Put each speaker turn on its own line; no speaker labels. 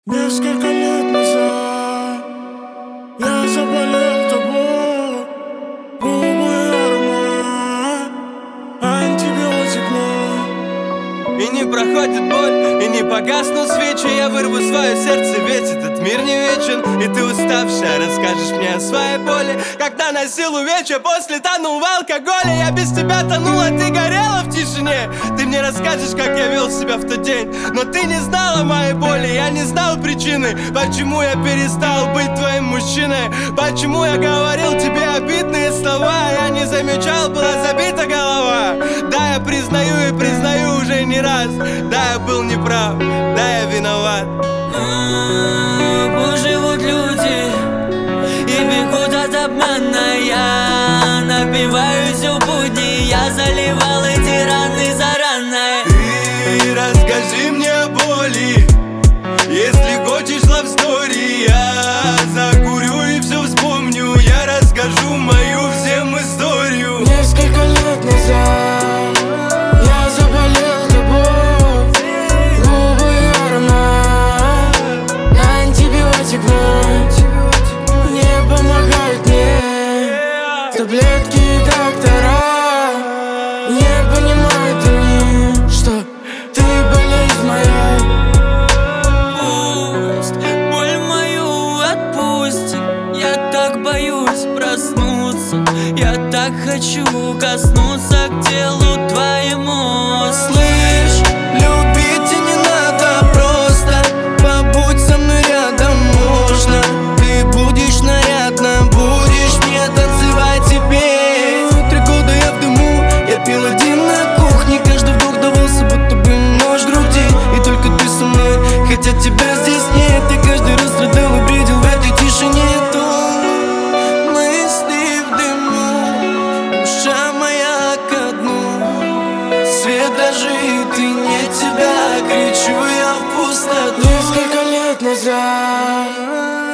Несколько лет назад я заболел тобой. Губы, аромат, антибиотик мой.
И не проходит боль, и не погаснут свечи. Я вырву свое сердце, ведь этот мир не вечен. И ты уставшая расскажешь мне о своей боли. Когда носил увечья, после тонул в алкоголе. Я без тебя тонула, ты горела в тишине. Ты мне расскажешь, как я вел себя в тот день. Но ты не знала моей боли, я не знал причины. Почему я перестал быть твоим мужчиной? Почему я говорил тебе обидные слова? Я не замечал, была забита голова. Да, я признаю и признаю уже не раз. Да, я был неправ, да, я виноват.
Пусть живут люди и бегут от обмана. Я напиваюсь в будни, я заливал эти раны заранее.
Ты расскажи мне о боли, если хочешь love story. Я закурю и все вспомню, я расскажу мою всем историю.
Несколько лет назад я заболел тобой. Губы, аромат, антибиотик мой. Не помогают мне таблетки и доктора. Не понимают они, что ты болезнь моя.
Пусть боль мою отпусти. Я так боюсь проснуться. Я так хочу коснуться к телу твоему. Слышь, любить и не надо, просто побудь со мной рядом, можно. Ты будешь нарядно, будешь мне танцевать теперь. 3 года я в дыму, я пил один на кухне. Каждый вдох давался, будто бы нож в груди. И только ты со мной, хотя тебя здесь нет. Я каждый раз страдал и бредил в этой тишине. Мысли в дыму, душа моя ко дну. Свет дрожит и не тебя, кричу я в пустоту.
Несколько лет назад